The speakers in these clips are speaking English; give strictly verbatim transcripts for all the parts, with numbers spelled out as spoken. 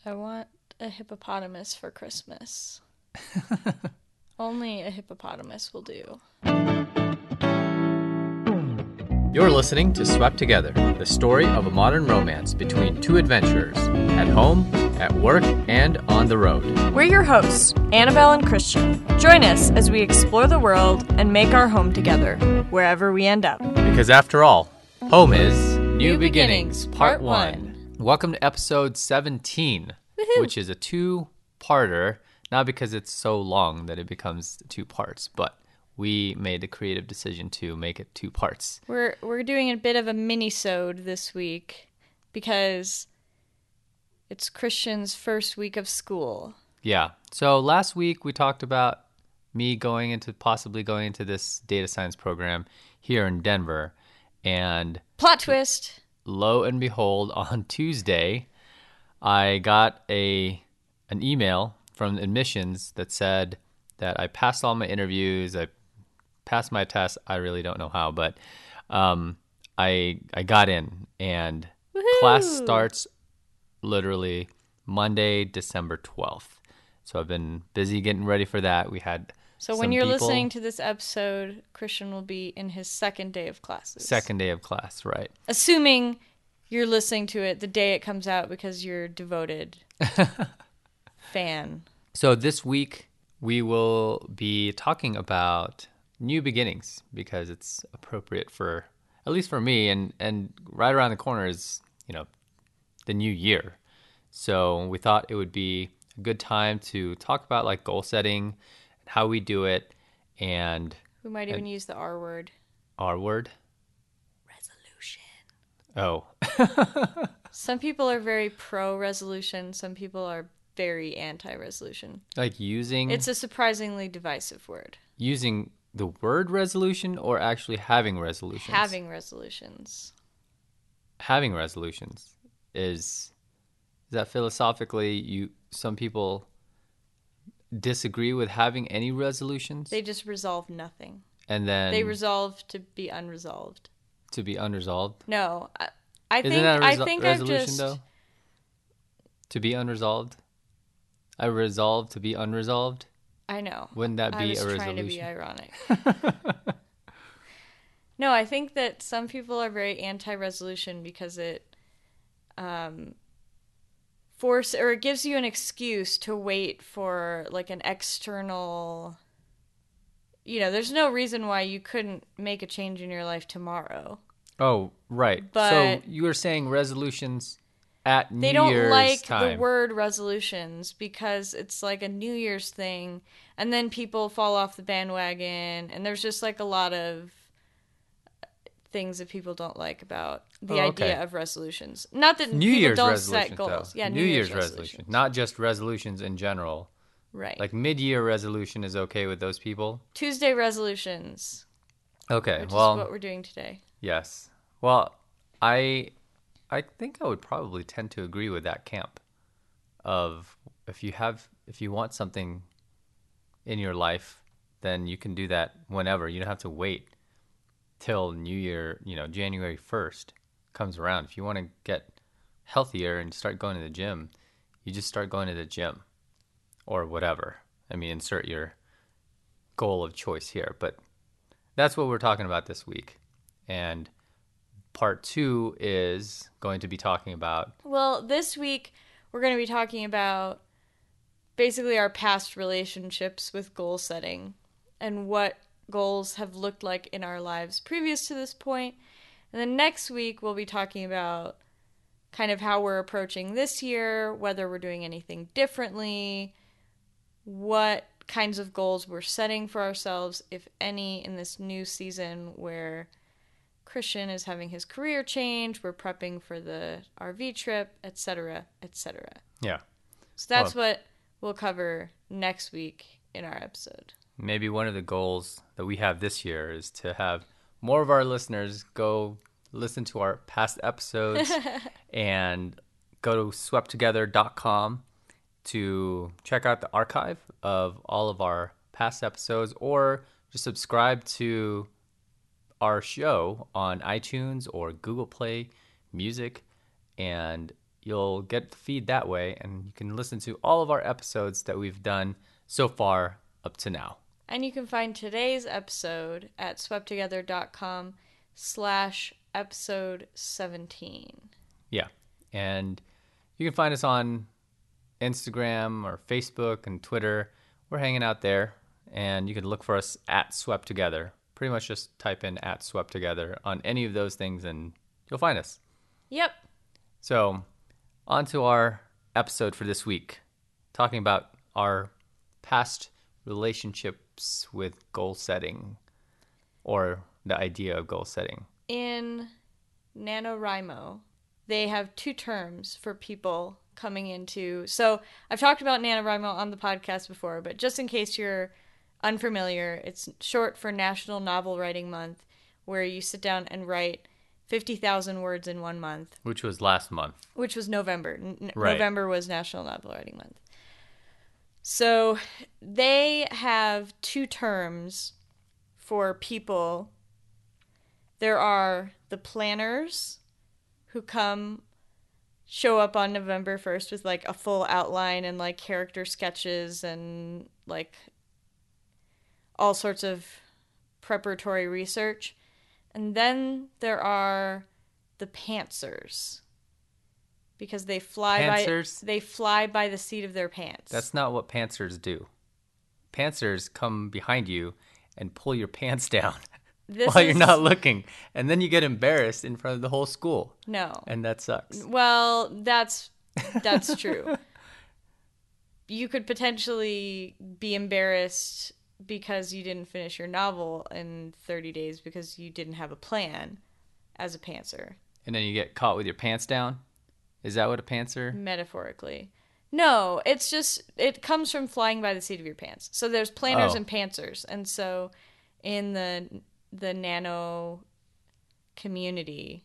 I want a hippopotamus for Christmas. Only a hippopotamus will do. You're listening to Swept Together, the story of a modern romance between two adventurers, at home, at work, and on the road. We're your hosts, Annabelle and Christian. Join us as we explore the world and make our home together, wherever we end up. Because after all, home is New, New Beginnings, Beginnings, Part Part one. one. Welcome to episode seventeen, Woohoo. which is a two-parter, not because it's so long that it becomes two parts, but we made the creative decision to make it two parts. We're we're doing a bit of a mini-sode this week because it's Christian's first week of school. Yeah. So last week we talked about me going into possibly going into this data science program here in Denver, and Plot twist. lo and behold, on Tuesday, I got a an email from admissions that said that I passed all my interviews, I passed my test. I really don't know how, but um, I I got in, and Woohoo. class starts literally Monday, December twelfth. So I've been busy getting ready for that. We had So some when you're people- listening to this episode, Christian will be in his second day of classes. second day of class, right? Assuming you're listening to it the day it comes out because you're a devoted fan. So this week we will be talking about new beginnings because it's appropriate for, at least for me, and, and right around the corner is, you know, the new year. So we thought it would be a good time to talk about like goal setting, how we do it, and We might even use the R word. our word. Resolution. Oh, Some people are very pro-resolution. Some people are very anti-resolution. like using It's a surprisingly divisive word. using the word resolution or actually having resolutions. Having resolutions. having resolutions is is that philosophically you some people disagree with having any resolutions, They just resolve nothing. and then They resolve to be unresolved. to be unresolved. No, I, I Isn't think that a I resol- think I've resolution just though? To be unresolved, I resolve to be unresolved. I know. Wouldn't that I be was a trying to be resolution? ironic. No, I think that some people are very anti-resolution because it um, force or it gives you an excuse to wait for like an external. You know, there's no reason why you couldn't make a change in your life tomorrow. Oh, right. so But- you were saying resolutions at They New don't Year's like time. the word resolutions because it's like a New Year's thing, and then people fall off the bandwagon, and there's just like a lot of things that people don't like about the Oh, okay. idea of resolutions. Not that New people Year's don't resolutions, set goals. though. Yeah, New, Year's, resolution, resolutions. not just resolutions in general. Right. Like mid-year resolution is okay with those people. Tuesday resolutions, Okay, which well, is what we're doing today. yes. Well, I I think I would probably tend to agree with that camp of if you have if you want something in your life, then you can do that whenever. You don't have to wait till New Year, you know, January first comes around. If you want to get healthier and start going to the gym, you just start going to the gym or whatever. I mean, insert your goal of choice here, but that's what we're talking about this week. And part two is going to be talking about Well, this week we're going to be talking about basically our past relationships with goal setting and what goals have looked like in our lives previous to this point. And then next week we'll be talking about kind of how we're approaching this year, whether we're doing anything differently, what kinds of goals we're setting for ourselves, if any, in this new season where Christian is having his career change, we're prepping for the R V trip, et cetera, et cetera. yeah, So that's Well- what we'll cover next week in our episode. maybe one of the goals that we have this year is to have more of our listeners go listen to our past episodes and go to swept together dot com to check out the archive of all of our past episodes, or just subscribe to our show on iTunes or Google Play Music, and you'll get the feed that way, and you can listen to all of our episodes that we've done so far up to now. And you can find today's episode at swepttogether.com slash episode 17. Yeah. And you can find us on Instagram or Facebook and Twitter. We're hanging out there, and you can look for us at Swept Together. Pretty much just type in at Swept Together on any of those things, and you'll find us. Yep. So, on to our episode for this week, talking about our past relationships with goal setting, or the idea of goal setting. In NaNoWriMo, they have two terms for people coming into... So, I've talked about NaNoWriMo on the podcast before, but just in case you're unfamiliar, it's short for National Novel Writing Month, where you sit down and write fifty thousand words in one month. Which was last month. Which was November. N- right. November was National Novel Writing Month. So they have two terms for people. There are the planners who come, show up on November first with like a full outline and like character sketches and like all sorts of preparatory research. And then there are the pantsers, because they fly Pantsers? by they fly by the seat of their pants. That's not what pantsers do. Pantsers come behind you and pull your pants down This while is- you're not looking, and then you get embarrassed in front of the whole school. No. And that sucks. Well, that's that's true. You could potentially be embarrassed because you didn't finish your novel in thirty days because you didn't have a plan as a pantser. And then you get caught with your pants down? Is that what a pantser? Metaphorically. No, it's just, it comes from flying by the seat of your pants. So there's planners Oh. and pantsers. And so in the the nano community,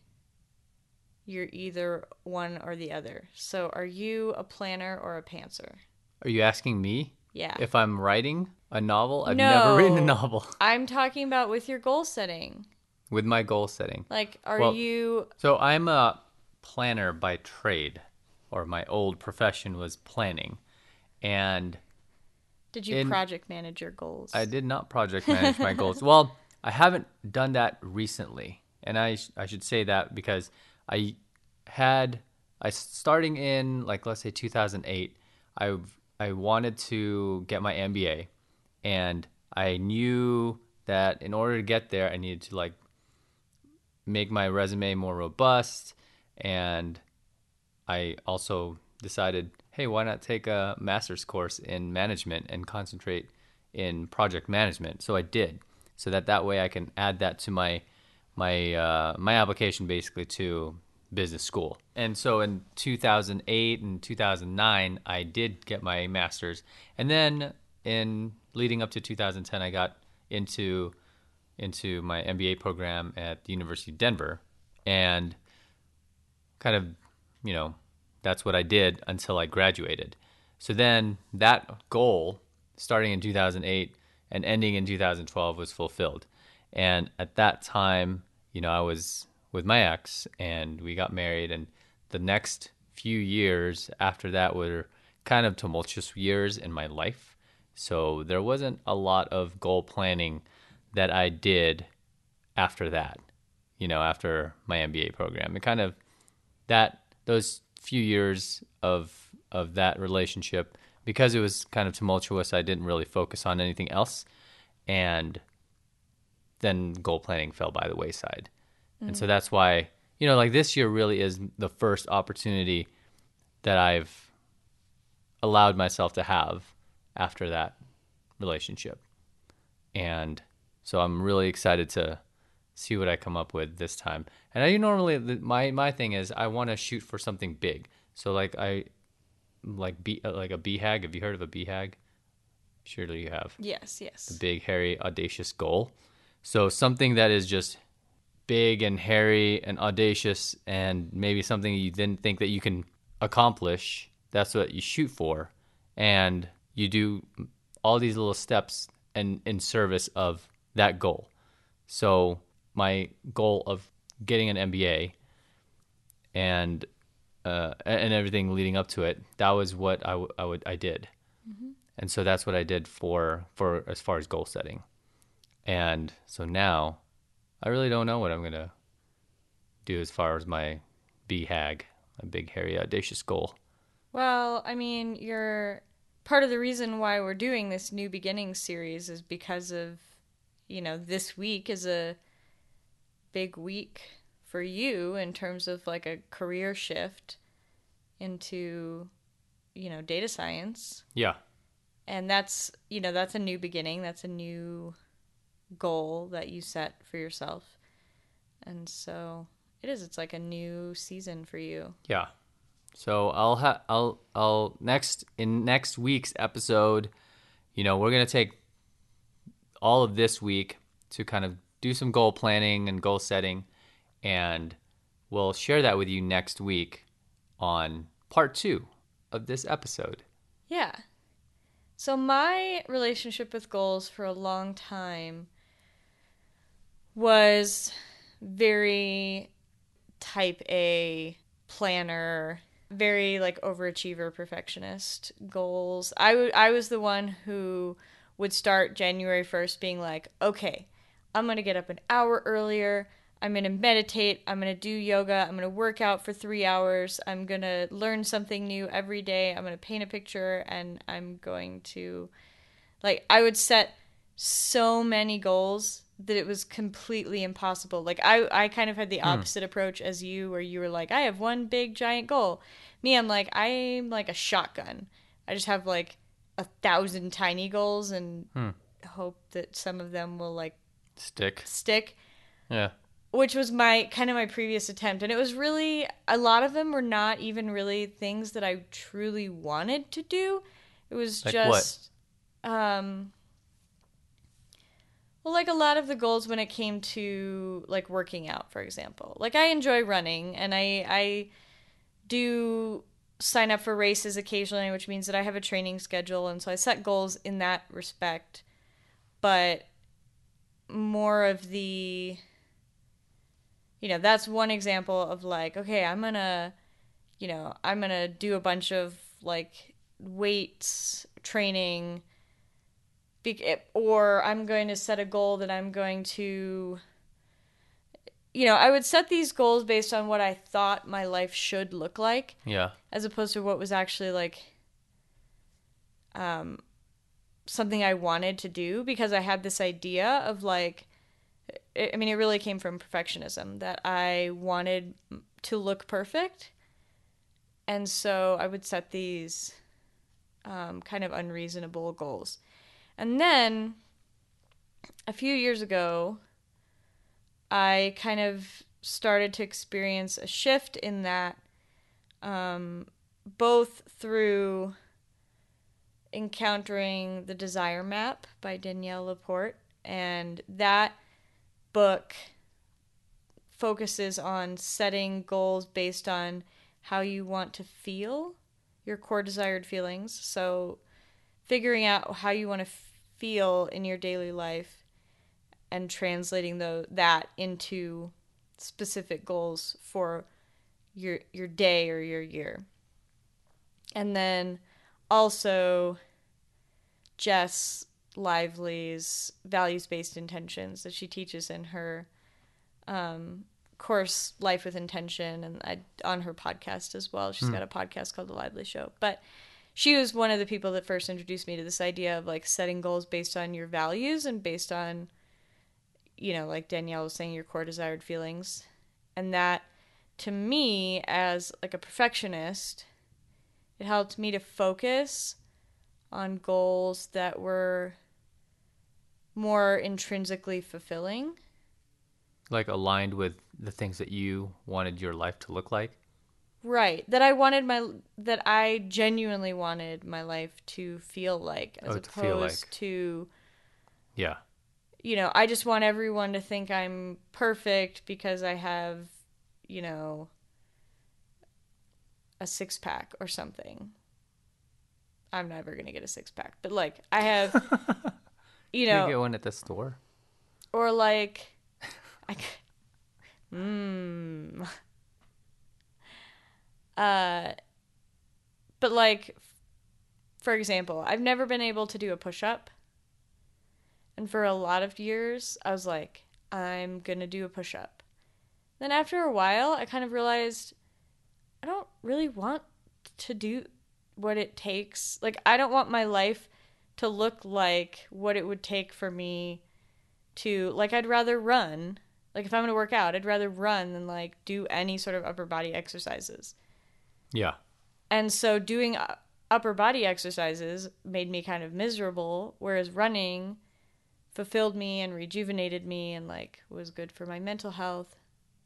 you're either one or the other. So are you a planner or a pantser? Are you asking me? Yeah. If I'm writing a novel? I've No. never written a novel. I'm talking about with your goal setting. With my goal setting. Like, are Well, you... So I'm a planner by trade, or my old profession was planning. And Did you in- project manage your goals? I did not project manage my goals. Well, I haven't done that recently. And I sh- I should say that because I had, I starting in, like, let's say two thousand eight, I I wanted to get my M B A. And I knew that in order to get there, I needed to, like, make my resume more robust. And I also decided, hey, why not take a master's course in management and concentrate in project management? So I did, so that that way I can add that to my my uh, my application, basically, to business school. And so in two thousand eight and two thousand nine, I did get my master's, and then in leading up to two thousand ten, I got into into my M B A program at the University of Denver, and kind of, you know, that's what I did until I graduated. So then that goal, starting in two thousand eight and ending in two thousand twelve, was fulfilled. And at that time, you know, I was with my ex, and we got married, and the next few years after that were kind of tumultuous years in my life. So there wasn't a lot of goal planning that I did after that, you know, after my M B A program. It kind of, that, those few years of of that relationship, because it was kind of tumultuous, I didn't really focus on anything else. And then goal planning fell by the wayside. Mm. And so that's why, you know, like this year really is the first opportunity that I've allowed myself to have after that relationship. And so I'm really excited to see what I come up with this time. And I normally, my my thing is I want to shoot for something big. So like I, like B, like a B HAG. Have you heard of a B HAG? Surely you have. Yes, yes. The big, hairy, audacious goal. So something that is just big and hairy and audacious, and maybe something you didn't think that you can accomplish. That's what you shoot for. And you do all these little steps in, in service of that goal. So my goal of getting an M B A and uh, and everything leading up to it, that was what I, w- I would I did. Mm-hmm. And so that's what I did for for as far as goal setting. And so now I really don't know what I'm gonna do as far as my B HAG, a big hairy audacious goal. Well, I mean, you're part of the reason why we're doing this New Beginnings series is because of, you know, this week is a big week for you in terms of like a career shift into, you know, data science. Yeah. And that's, you know, that's a new beginning. That's a new goal that you set for yourself. And so it is. It's like a new season for you. Yeah. So I'll ha- I'll I'll next in next week's episode, you know, we're gonna take all of this week to kind of do some goal planning and goal setting, and we'll share that with you next week on part two of this episode. Yeah. So my relationship with goals for a long time was very type A planner, very like overachiever perfectionist goals. I, w- I was the one who would start January first being like, okay, I'm going to get up an hour earlier. I'm going to meditate. I'm going to do yoga. I'm going to work out for three hours. I'm going to learn something new every day. I'm going to paint a picture, and I'm going to, like, I would set so many goals that it was completely impossible. Like, I, I kind of had the opposite hmm. approach as you, where you were like, I have one big giant goal. Me, I'm like, I'm like a shotgun. I just have like a thousand tiny goals and hmm. hope that some of them will like stick. Stick. Yeah. Which was my kind of my previous attempt. And it was really, a lot of them were not even really things that I truly wanted to do. It was like just, what? um, well, like a lot of the goals when it came to like working out, for example. Like I enjoy running, and I, I do sign up for races occasionally, which means that I have a training schedule. And so I set goals in that respect. But more of the, you know, that's one example of like, okay, I'm gonna, you know, I'm gonna do a bunch of like weights training, or I'm going to set a goal that I'm going to, you know, I would set these goals based on what I thought my life should look like. Yeah. As opposed to what was actually like, um, something I wanted to do, because I had this idea of like, I mean, it really came from perfectionism, that I wanted to look perfect. And so I would set these um, kind of unreasonable goals. And then a few years ago, I kind of started to experience a shift in that, um, both through encountering The Desire Map by Danielle Laporte, and that book focuses on setting goals based on how you want to feel, your core desired feelings. So figuring out how you want to feel in your daily life and translating the, that into specific goals for your your day or your year. And then also Jess Lively's values-based intentions that she teaches in her um, course Life with Intention, and I, on her podcast as well. She's hmm. got a podcast called The Lively Show. But she was one of the people that first introduced me to this idea of like setting goals based on your values and based on, you know, like Danielle was saying, your core desired feelings. And that, to me, as like a perfectionist, it helped me to focus on goals that were more intrinsically fulfilling. Like aligned with the things that you wanted your life to look like? Right. That I wanted my, that I genuinely wanted my life to feel like, as oh, opposed to, feel like. to, yeah. You know, I just want everyone to think I'm perfect because I have, you know, a six pack or something. I'm never going to get a six pack, but like I have, you know. You get one at the store. Or like, I, mmm. Uh, but like, for example, I've never been able to do a push-up. And for a lot of years, I was like, I'm going to do a push-up. Then after a while, I kind of realized I don't really want to do what it takes. Like, I don't want my life to look like what it would take for me to, like, I'd rather run. Like, if I'm going to work out, I'd rather run than, like, do any sort of upper body exercises. Yeah. And so doing upper body exercises made me kind of miserable, whereas running fulfilled me and rejuvenated me and, like, was good for my mental health.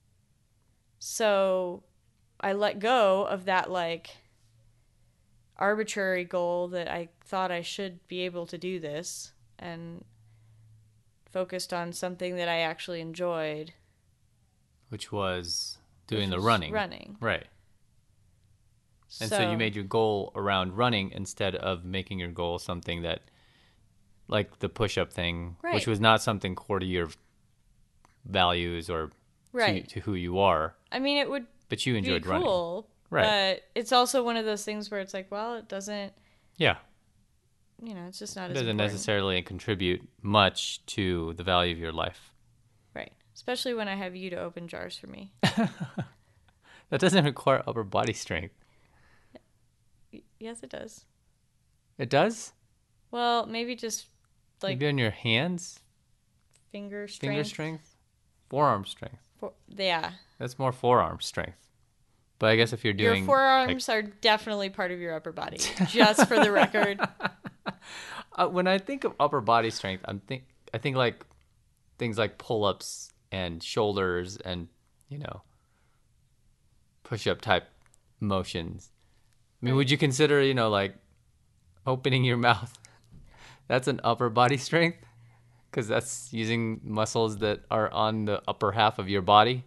So I let go of that, like, arbitrary goal that I thought I should be able to do this and focused on something that I actually enjoyed. Which was doing which the was running. Running. Right. And so, so you made your goal around running instead of making your goal something that, like the push-up thing, right. which was not something core to your values or right. to, to who you are. I mean, it would but you enjoyed be cool, running. Right. But it's also one of those things where it's like, well, it doesn't... Yeah. You know, it's just not it as doesn't important. necessarily contribute much to the value of your life. Right. Especially when I have you to open jars for me. That doesn't require upper body strength. Yes, it does. It does? Well, maybe just like... Maybe on your hands? Finger strength. Finger strength? Forearm strength. For, yeah. That's more forearm strength. But I guess if you're doing... Your forearms like... are definitely part of your upper body, just for the record. Uh, when I think of upper body strength, I'm think I think like things like pull-ups and shoulders and, you know, push-up type motions. I mean, right. Would you consider, you know, like opening your mouth? That's an upper body strength? Because that's using muscles that are on the upper half of your body.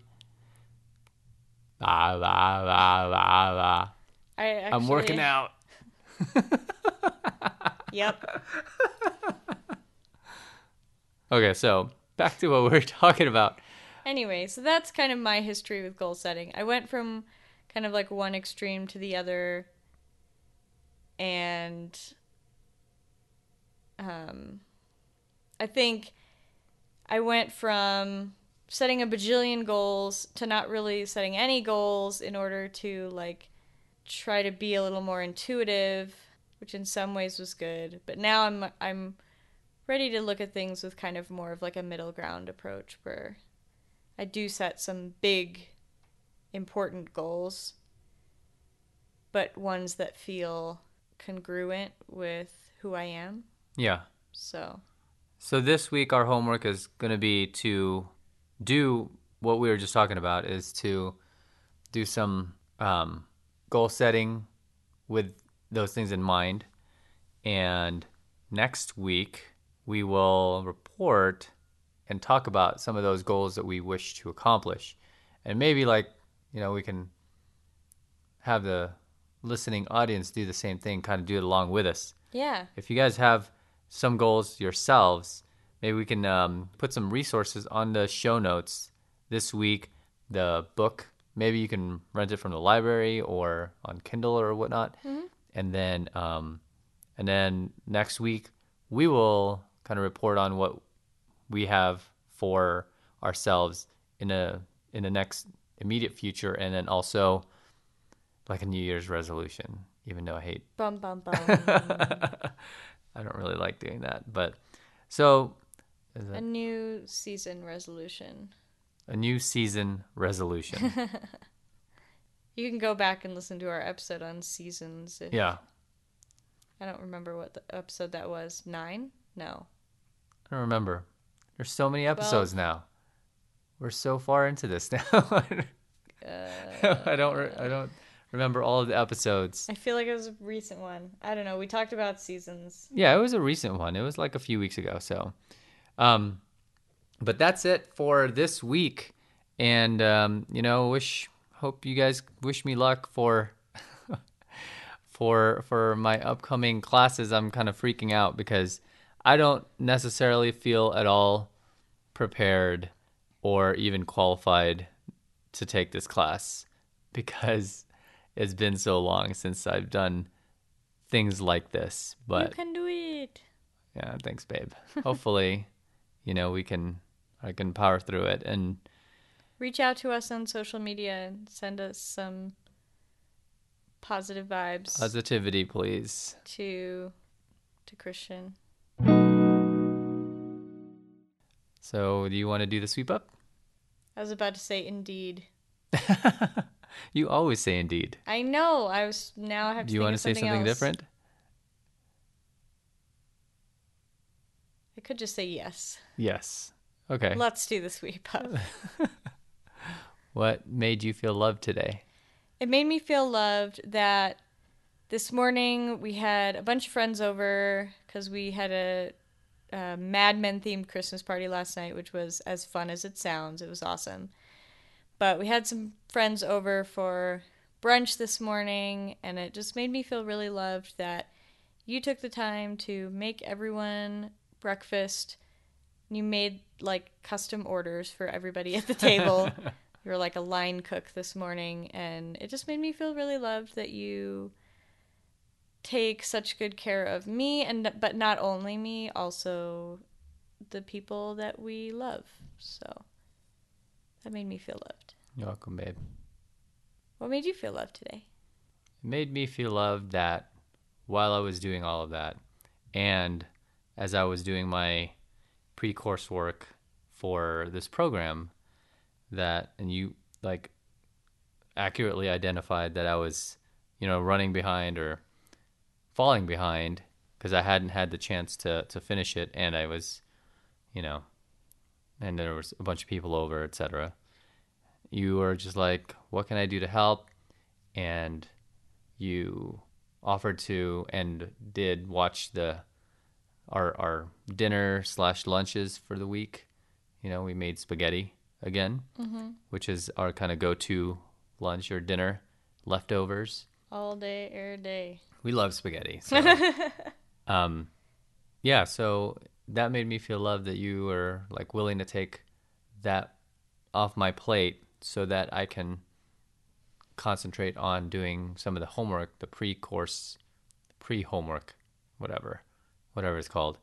Ah, ah, ah, ah, ah. I actually... I'm working out. Yep. Okay, so back to what we were talking about. Anyway, so that's kind of my history with goal setting. I went from kind of like one extreme to the other, and um, I think I went from setting a bajillion goals to not really setting any goals in order to like try to be a little more intuitive, which in some ways was good. But now I'm I'm ready to look at things with kind of more of like a middle ground approach where I do set some big, important goals, but ones that feel congruent with who I am. Yeah. So. So this week our homework is going to be to do what we were just talking about, is to do some um, goal setting with those things in mind. And next week we will report and talk about some of those goals that we wish to accomplish. And maybe like, you know, we can have the listening audience do the same thing, kind of do it along with us. Yeah. If you guys have some goals yourselves, maybe we can um, put some resources on the show notes this week. The book, maybe you can rent it from the library or on Kindle or whatnot. Mm-hmm. And then, um, and then next week we will kind of report on what we have for ourselves in a in the next immediate future, and then also like a New Year's resolution. Even though I hate, bum bum bum. I don't really like doing that, but so is that... a new season resolution. A new season resolution. You can go back and listen to our episode on seasons. If... Yeah. I don't remember what the episode that was. Nine? No. I don't remember. There's so many episodes well, now. We're so far into this now. uh, I don't. Re- I don't remember all of the episodes. I feel like it was a recent one. I don't know. We talked about seasons. Yeah, it was a recent one. It was like a few weeks ago. So, um, but that's it for this week. And um, you know, wish. Hope you guys wish me luck for for for my upcoming classes. I'm kind of freaking out because I don't necessarily feel at all prepared or even qualified to take this class, because it's been so long since I've done things like this. But you can do it. Yeah, thanks, babe. Hopefully, you know, we can, I can power through it and reach out to us on social media and send us some positive vibes. Positivity, please. To, to Christian. So, do you want to do the sweep up? I was about to say indeed. You always say indeed. I know. I was now I have to. Do you think want of to say something something else. different? I could just say yes. Yes. Okay. Let's do the sweep up. What made you feel loved today? It made me feel loved that this morning we had a bunch of friends over because we had a, a Mad Men themed Christmas party last night, which was as fun as it sounds. It was awesome. But we had some friends over for brunch this morning, and it just made me feel really loved that you took the time to make everyone breakfast. You made like custom orders for everybody at the table. You were like a line cook this morning, and it just made me feel really loved that you take such good care of me, and but not only me, also the people that we love. So that made me feel loved. You're welcome, babe. What made you feel loved today? It made me feel loved that while I was doing all of that, and as I was doing my pre-course work for this program, that, and you like accurately identified that I was, you know, running behind or falling behind because I hadn't had the chance to, to finish it, and I was, you know, and there was a bunch of people over, et cetera. You were just like, what can I do to help? And you offered to and did watch the our our dinner slash lunches for the week. You know, we made spaghetti again, mm-hmm. which is our kind of go-to lunch or dinner, leftovers. All day, every day. We love spaghetti. So, um, yeah, so that made me feel loved that you were like willing to take that off my plate so that I can concentrate on doing some of the homework, the pre-course, pre-homework, whatever, whatever it's called,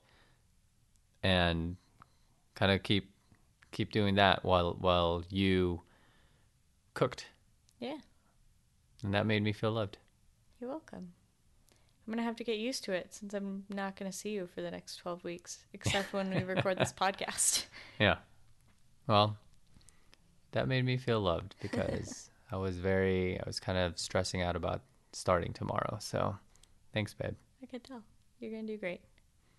and kind of keep keep doing that while while you cooked. Yeah. And that made me feel loved. You're welcome. I'm going to have to get used to it since I'm not going to see you for the next twelve weeks, except when we record this podcast. Yeah. Well, that made me feel loved because I was very, I was kind of stressing out about starting tomorrow. So thanks, babe. I could tell. You're going to do great.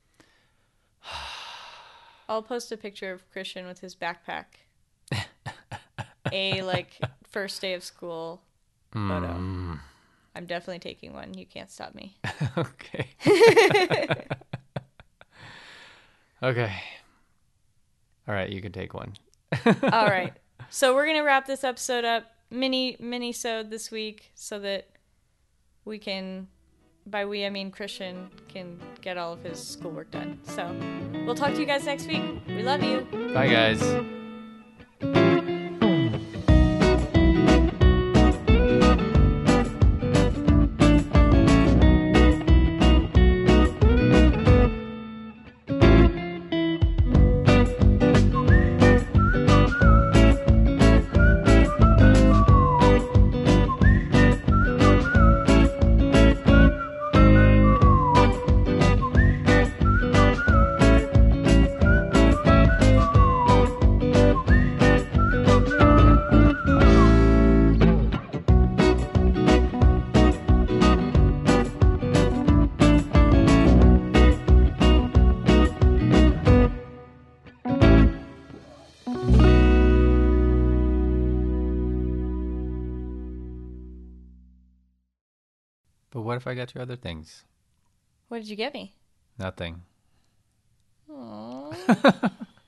I'll post a picture of Christian with his backpack. A, like, first day of school photo. Mm. I'm definitely taking one. You can't stop me. Okay. Okay. All right, you can take one. All right. So we're going to wrap this episode up, mini mini-sode this week, so that we can, by we I mean Christian, can get all of his schoolwork done. So we'll talk to you guys next week. We love you. Bye, guys. But what if I got you other things? What did you get me? Nothing. Aww.